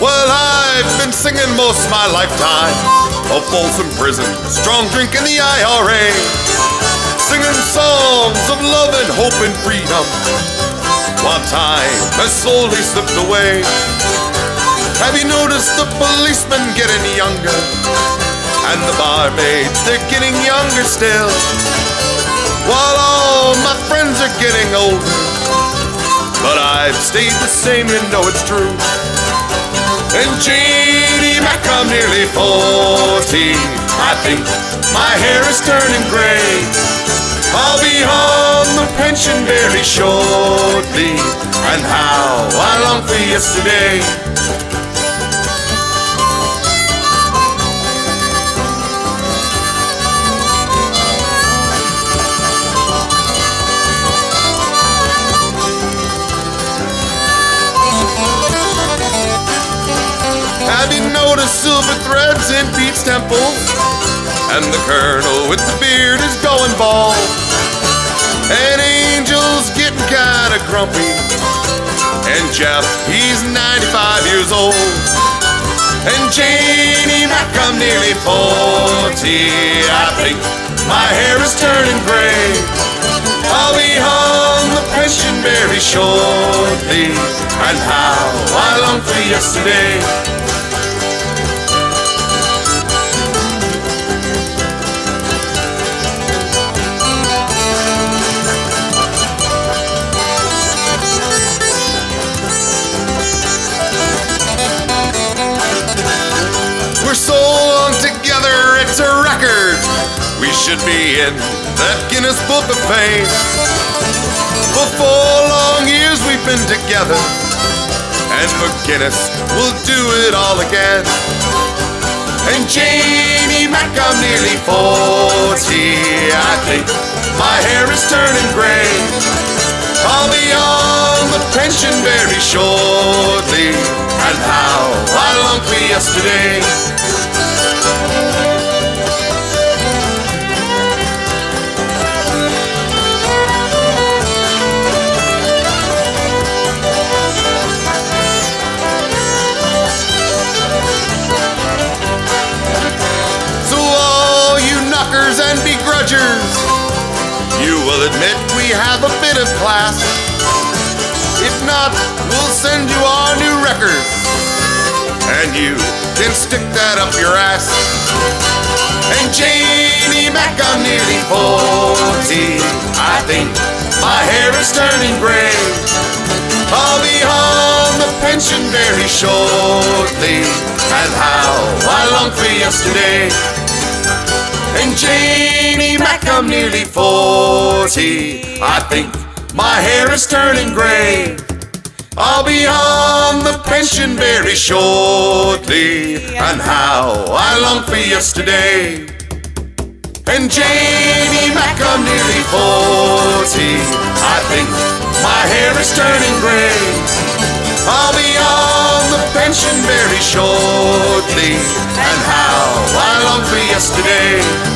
Well, I've been singing most my lifetime of Folsom Prison, strong drink in the IRA, singing songs of love and hope and freedom, while time has slowly slipped away. Have you noticed the policemen getting younger, and the barmaids, they're getting younger still, while all my friends are getting older, but I've stayed the same, you know it's true. And Janie Mac, I'm nearly 40. I think my hair is turning gray. I'll be on the pension very shortly, and how I long for yesterday. Have you noticed silver threads in Pete's temple? And the colonel with the beard is going bald. And Angel's getting kinda grumpy. And Jeff, he's 95 years old. And Janie Mac, I'm nearly 40. I think my hair is turning gray. I'll be on the pension very shortly, and how I long for yesterday. We're so long together, it's a record. We should be in that Guinness Book of Fame. For 4 long years we've been together, and McGinnis will do it all again. And Janie Mac, I'm nearly 40. I think my hair is turning gray. I'll be on the pension very shortly, and how I long for yesterday. So all you knockers and begrudgers, you will admit we have a bit of class. If not, we'll send you our new record, and you can stick that up your ass. And Janie Mac, I'm nearly 40. I think my hair is turning gray. I'll be on the pension very shortly, and how I long for yesterday. And Janie Mac, I'm nearly 40. I think my hair is turning gray. I'll be on the pension very shortly, and how I long for yesterday. And Janie Mac, I'm nearly 40. I think my hair is turning gray. I'll be on the pension very shortly, and how I long for yesterday.